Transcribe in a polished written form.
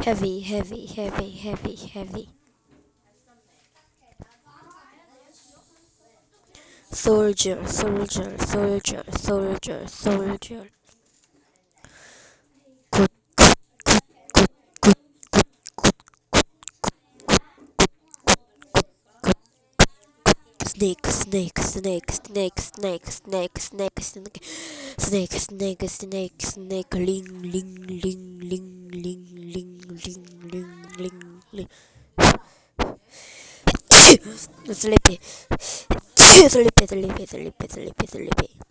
heavy, heavy, heavy, heavy, heavy. Soldier, soldier, soldier, soldier, soldier. Good, good, good, good, good, good, good, good. Snake, snake, snake, snake, snake, snake, snake, snake, snake, snake, snake, snake, ling, ling, ling, ling, ling, ling, ling, ling, ling, ling. Sleepy, sleepy, sleepy, sleepy, sleepy, sleepy.